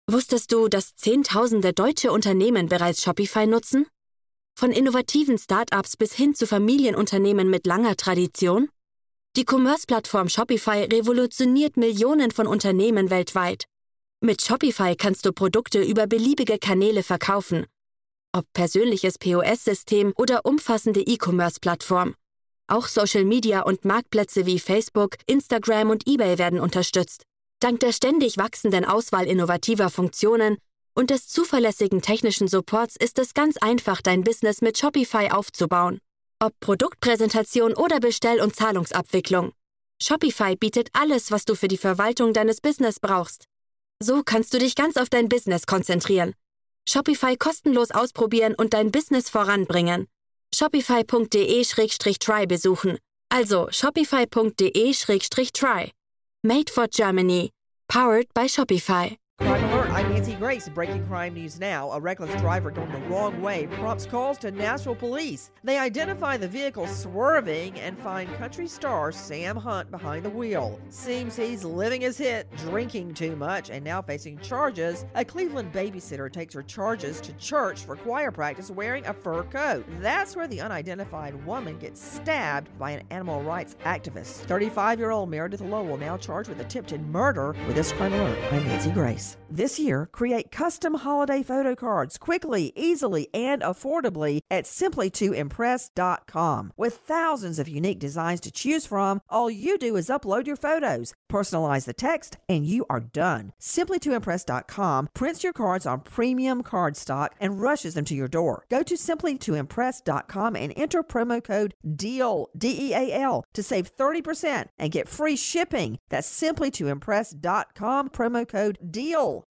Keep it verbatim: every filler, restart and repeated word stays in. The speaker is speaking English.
Wusstest du, dass Zehntausende deutsche Unternehmen bereits Shopify nutzen? Von innovativen Start-ups bis hin zu Familienunternehmen mit langer Tradition? Die Commerce-Plattform Shopify revolutioniert Millionen von Unternehmen weltweit. Mit Shopify kannst du Produkte über beliebige Kanäle verkaufen. Ob persönliches P O S-System oder umfassende E-Commerce-Plattform. Auch Social Media und Marktplätze wie Facebook, Instagram und eBay werden unterstützt. Dank der ständig wachsenden Auswahl innovativer Funktionen und des zuverlässigen technischen Supports ist es ganz einfach, dein Business mit Shopify aufzubauen. Ob Produktpräsentation oder Bestell- und Zahlungsabwicklung. Shopify bietet alles, was du für die Verwaltung deines Business brauchst. So kannst du dich ganz auf dein Business konzentrieren. Shopify kostenlos ausprobieren und dein Business voranbringen. Shopify punkt de Schrägstrich try besuchen. Also shopify punkt de Schrägstrich try. Made for Germany. Powered by Shopify. Crime Alert, I'm Nancy Grace. Breaking crime news now. A reckless driver going the wrong way prompts calls to Nashville police. They identify the vehicle swerving and find country star Sam Hunt behind the wheel. Seems he's living his hit, drinking too much, and now facing charges. A Cleveland babysitter takes her charges to church for choir practice wearing a fur coat. That's where the unidentified woman gets stabbed by an animal rights activist. thirty-five-year-old Meredith Lowell now charged with attempted murder. With this Crime Alert, I'm Nancy Grace. This year, create custom holiday photo cards quickly, easily, and affordably at simply to impress dot com. With thousands of unique designs to choose from, all you do is upload your photos, personalize the text, and you are done. simply to impress dot com prints your cards on premium cardstock and rushes them to your door. Go to simply to impress dot com and enter promo code DEAL, D E A L, to save thirty percent and get free shipping. That's simply to impress dot com, promo code DEAL.